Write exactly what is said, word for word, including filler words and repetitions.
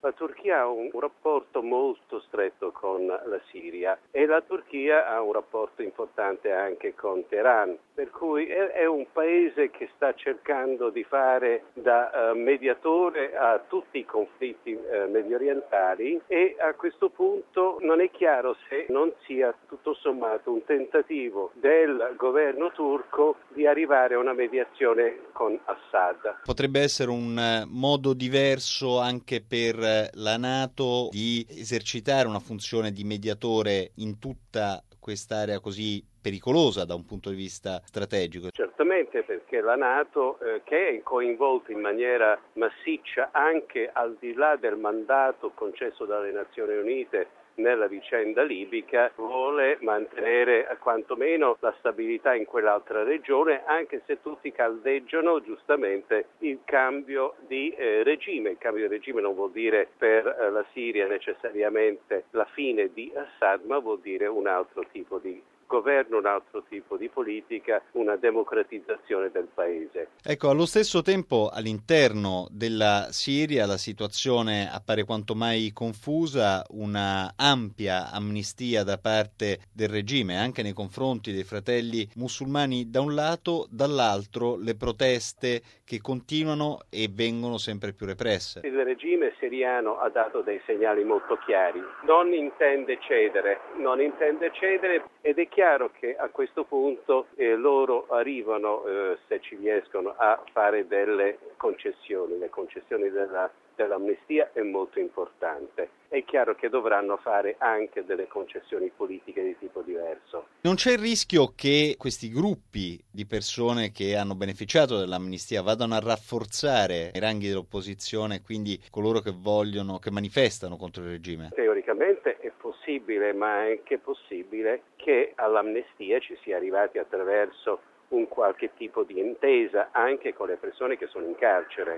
La Turchia ha un rapporto molto stretto con la Siria e la Turchia ha un rapporto importante anche con Teheran, per cui è un paese che sta cercando di fare da uh, mediatore a tutti i conflitti uh, mediorientali, e a questo punto non è chiaro se non sia tutto sommato un tentativo del governo turco di arrivare a una mediazione con Assad. Potrebbe essere un modo diverso anche per la NATO di esercitare una funzione di mediatore in tutta quest'area così pericolosa da un punto di vista strategico. Certamente, perché la NATO, eh, che è coinvolta in maniera massiccia anche al di là del mandato concesso dalle Nazioni Unite nella vicenda libica, vuole mantenere quantomeno la stabilità in quell'altra regione, anche se tutti caldeggiano giustamente il cambio di eh, regime. Il cambio di regime non vuol dire per eh, la Siria necessariamente la fine di Assad, ma vuol dire un altro tipo di governo, un altro tipo di politica, una democratizzazione del paese. Ecco, allo stesso tempo all'interno della Siria la situazione appare quanto mai confusa, una ampia amnistia da parte del regime anche nei confronti dei fratelli musulmani da un lato, dall'altro le proteste che continuano e vengono sempre più represse. Il regime siriano ha dato dei segnali molto chiari, non intende cedere, non intende cedere ed è chiaro che a questo punto eh, loro arrivano, eh, se ci riescono, a fare delle concessioni. Le concessioni della, dell'amnistia è molto importante. È chiaro che dovranno fare anche delle concessioni politiche di tipo diverso. Non c'è il rischio che questi gruppi di persone che hanno beneficiato dell'amnistia vadano a rafforzare i ranghi dell'opposizione, quindi coloro che vogliono, che manifestano contro il regime? Teoricamente è possibile, ma è anche possibile che all'amnistia ci sia arrivati attraverso un qualche tipo di intesa anche con le persone che sono in carcere.